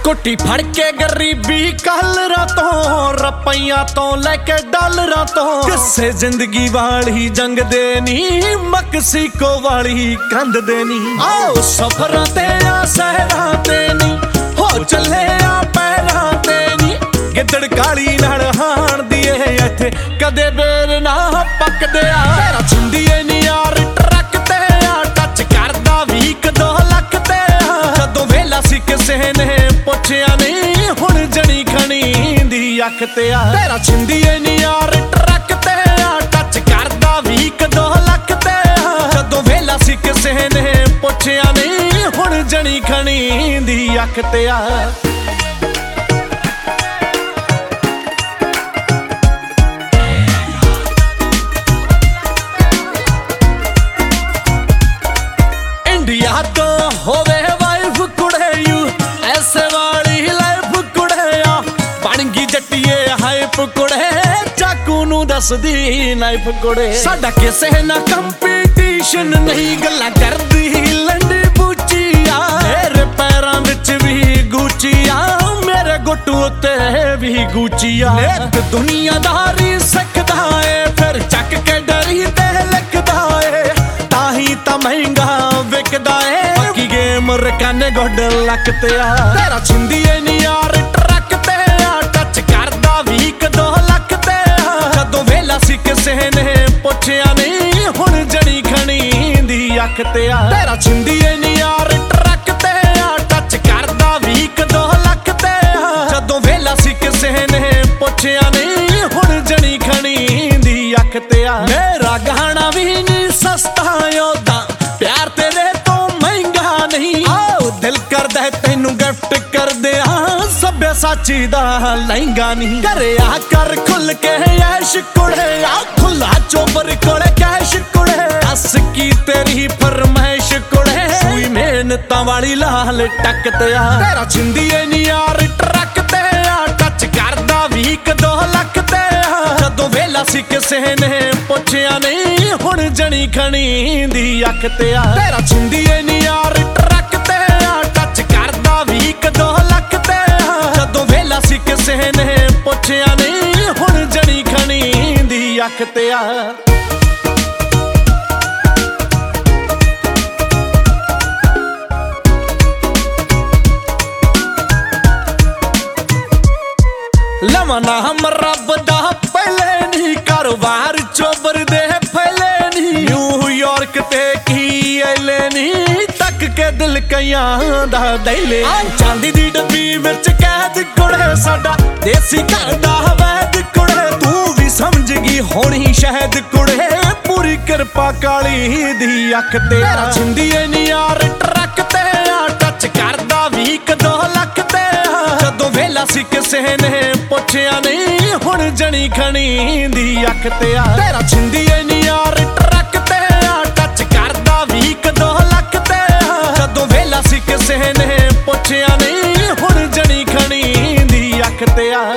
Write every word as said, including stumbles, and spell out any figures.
ਕੁੱਟੀ ਫੜ ਕੇ ਗਰੀਬੀ ਕਾਲਰਾਂ ਤੋਂ, ਰੁਪਈਆਂ ਤੋਂ ਲੈ ਕੇ ਡਾਲਰਾਂ ਤੋਂ, ਕਿਸੇ ਜ਼ਿੰਦਗੀ ਵਾਲੀ ਜੰਗ ਦੇ ਨੀ, ਮਕਸੀਕੋ ਵਾਲੀ ਕੰਧ ਦੇ ਨੀ। ਆਓ ਸਫਰਾਂ ਤੇ ਆ ਸਹਿਰਾਂ ਤੇ ਨੀ, ਹੋ ਚੱਲੇ ਆ ਪੈਰਾਂ ਤੇ ਨੀ, ਗਿੱਦੜ ਕਾਲੀ ਨਾਲ ਹਾਣ ਦੀਏ ਇੱਥੇ ਕਦੇ ਬੇਰ ਨਾ ਪੱਕਦੇ ਆ। ਤੇਰਾ ਛਿੰਦੀਏ ਨੀ ਯਾਰ ਟਰੱਕ ਤੇ ਆ, ਟੱਚ ਕਰਦਾ ਵੀ ਇੱਕ ਦੋ ਲੱਖ ਤੇ ਆ, ਜਦੋਂ ਵੇਲਾ ਸੀ ਕਿਸੇ ਨੇ ਪੁੱਛਿਆ ਨਹੀਂ, ਹੁਣ ਜਣੀ ਖਣੀ ਦੀ ਅੱਖ ਤੇ ਆ। ਤੇਰਾ ਛਿੰਦੀਏ ਨੀ ਯਾਰ ਟਰੱਕ ਤੇ ਆ, ਟੱਚ ਕਰਦਾ ਵੀ ਇੱਕ ਦੋ ਲੱਖ ਤੇ ਆ, ਜਦੋਂ ਵੇਲਾ ਸੀ ਕਿਸੇ ਨੇ ਪੁੱਛਿਆ ਨਹੀਂ, ਹੁਣ ਜਣੀ ਖਣੀ ਦੀ ਅੱਖ ਤੇ ਆ। ਇੰਡੀਆ ਤੋਂ ਹੋਵੇ ਵਾਈਫ ਕੁੜੇ ਯੂ, ਐਸੇ ਵਾਲੀ ਲਾਈਫ ਕੁੜੇ ਆ, ਬਣ ਗਈ ਜੱਟੀਏ ਹਾਈਪ ਕੁੜੇ, ਚਾਕੂ ਨੂੰ ਦੱਸਦੀ ਨਾਈਫ ਕੁੜੇ। ਸਾਡਾ ਕਿਸੇ ਨਾ ਕੰਪੀਟੀਸ਼ਨ ਨਹੀਂ, ਗੱਲਾਂ ਕਰਦੀ ਲੰਡੀ ਬੂਚੀ ਆ, ਮੇਰੇ ਪੈਰਾਂ ਵਿੱਚ ਵੀ ਗੂਚੀ ਆ, ਮੇਰੇ ਗੁੱਟ ਉੱਤੇ ਵੀ ਗੂਚੀ ਆ। ਨਿੱਤ ਦੁਨੀਆਦਾਰੀ ਸਿੱਖਦਾ ਏ, ਫਿਰ ਚੱਕ ਕੇ ਡਰੀ ਤੇ ਲਿਖਦਾ ਏ, ਤਾਹੀਂ ਤਾਂ ਮਹਿੰਗਾ ਵਿਕਦਾ ਏ, ਬਾਕੀ ਗੇਮ ਰਕਾਨੇ ਗੋਡ ਲੱਕ ਤੇ ਆ। ਤੇਰਾ ਛਿੰਦੀਏ ਨੀ ਯਾਰ ਟਰੱਕ ਤੇ ਆ, ਟੱਚ ਕਰਦਾ ਵੀ ਇੱਕ ਦੋ ਲੱਖ ਤੇ ਆ, ਜਦੋਂ ਵੇਲਾ ਸੀ ਕਿਸੇ ਨੇ ਪੁੱਛਿਆ ਨਹੀਂ, ਹੁਣ ਜਣੀ ਖਣੀ ਦੀ ਅੱਖ ਤੇ ਆ। ਤੇਰਾ ਛਿੰਦੀਏ ਨੀ ਯਾਰ ਟਰੱਕ ਤੇ ਆ, ਟੱਚ ਕਰਦਾ ਵੀ ਇੱਕ ਦੋ ਲੱਖ ਤੇ ਆ, ਜਦੋਂ ਵੇਲਾ ਸੀ ਕਿਸੇ ਨੇ ਪੁੱਛਿਆ ਨਹੀਂ, ਹੁਣ ਜਣੀ ਖਣੀ ਦੀ ਅੱਖ ਤੇ ਆ। ਮੇਰਾ ਗਾਣਾ ਵੀ ਨੀ ਸਸਤਾ ਯੋਦਾ, ਪਿਆਰ ਤੇਰੇ ਤੋਂ ਮਹਿੰਗਾ ਨਹੀਂ, ਆਓ ਦਿਲ ਕਰਦਾ ਤੈਨੂੰ ਗਿਫਟ ਕਰਦੇ ਆ, ਸਭਿਆ ਸਾਚੀ ਦਾ ਲਹਿੰਗਾ ਨਹੀਂ। ਘਰੇ ਆ ਕਰ ਖੁੱਲ ਕੇ ਐਸ਼ ਕੁੜੇ ਆ, ਖੁੱਲਾ ਚੋਬਰ ਕੋਲੇ ਕੈਸ਼ ਕੁੜੇ, ਦੱਸ ਕੀ ਤੇਰੀ ਫਰਮਾਇਸ਼ ਕੁੜੇ, ਸੂਈ ਮਿਹਨਤਾਂ ਵਾਲੀ ਲਾਲ ਟੱਕ ਤੇ ਆ। ਤੇਰਾ ਛਿੰਦੀਏ ਨੀ ਯਾਰ ਟਰੱਕ ਤੇ ਆ, ਟੱਚ ਕਰਦਾ ਵੀ ਇੱਕ ਦੋ ਲੱਖ ਤੇ ਆ, ਜਦੋਂ ਵੇਲਾ ਸੀ ਕਿਸੇ ਨੇ ਪੁੱਛਿਆ ਨਹੀਂ, ਹੁਣ ਜਣੀ ਖਣੀ ਦੀ ਅੱਖ ਤੇ ਆ। ਤੇਰਾ ਛਿੰਦੀਏ ਨੀ ਯਾਰ ਟਰੱਕ ਤੇ ਆ, ਟੱਚ ਕਰਦਾ ਵੀ ਇੱਕ ਦੋ ਲੱਖ ਤੇ ਆ, ਜਦੋਂ ਵੇਲਾ ਸੀ ਕਿਸੇ ਨੇ ਪੁੱਛਿਆ ਨਹੀਂ, ਹੁਣ ਜਣੀ ਖਣੀ ਦੀ ਅੱਖ ਤੇ ਆ। ਲਵਾਂ ਨਾਮ ਰੱਬ ਦਾ ਪਹਿਲੇ ਨੀ, ਕਾਰੋਬਾਰ ਚੋਬਰ ਦੇ ਫੈਲੇ ਨੀ, ਨਿਊਯਾਰਕ ਤੇ ਕੀ ਐਲੇ ਨੀ, ਤੱਕ ਕੇ ਦਿਲ ਕਈਆਂ ਦਾ ਦਹਿਲੇ। ਚਾਂਦੀ ਦੀ ਡੱਬੀ ਵਿੱਚ ਕੈਦ ਕੁੜੇ, ਸਾਡਾ ਦੇਸੀ ਘਰ ਦਾ ਵੈਦ ਕੁੜੇ, ਤੂੰ ਵੀ ਸਮਝ ਗਈ ਹੋਣੀ ਸ਼ਾਇਦ ਕੁੜੇ, ਪੂਰੀ ਕਿਰਪਾ ਕਾਲੀ ਦੀ ਅੱਖ ਤੇ। ਤੇਰਾ ਛਿੰਦੀਏ ਨੀ ਯਾਰ ਟਰੱਕ ਤੇ ਆ, ਟੱਚ ਕਰਦਾ ਵੀ ਇੱਕ ਦੋ ਲੱਖ ਤੇ ਆ, ਜਦੋਂ ਵੇਲਾ ਸੀ ਕਿਸੇ ਨੇ ਪੁੱਛਿਆ ਨਹੀਂ, ਹੁਣ ਜਣੀ ਖਣੀ ਦੀ ਅੱਖ ਤੇ ਆ। ਤੇਰਾ ਛਿੰਦੀਏ ਨੀ ਯਾਰ ਟਰੱਕ ਤੇ ਆ, ਟੱਚ ਕਰਦਾ ਵੀ ਇੱਕ ਦੋ ਲੱਖ ਤੇ ਆ, ਜਦੋਂ ਵੇਲਾ ਸੀ ਕਿਸੇ ਨੇ ਪੁੱਛਿਆ ਨਹੀਂ, ਹੁਣ ਜਣੀ ਖਣੀ ਦੀ ਅੱਖ ਤੇ ਆ।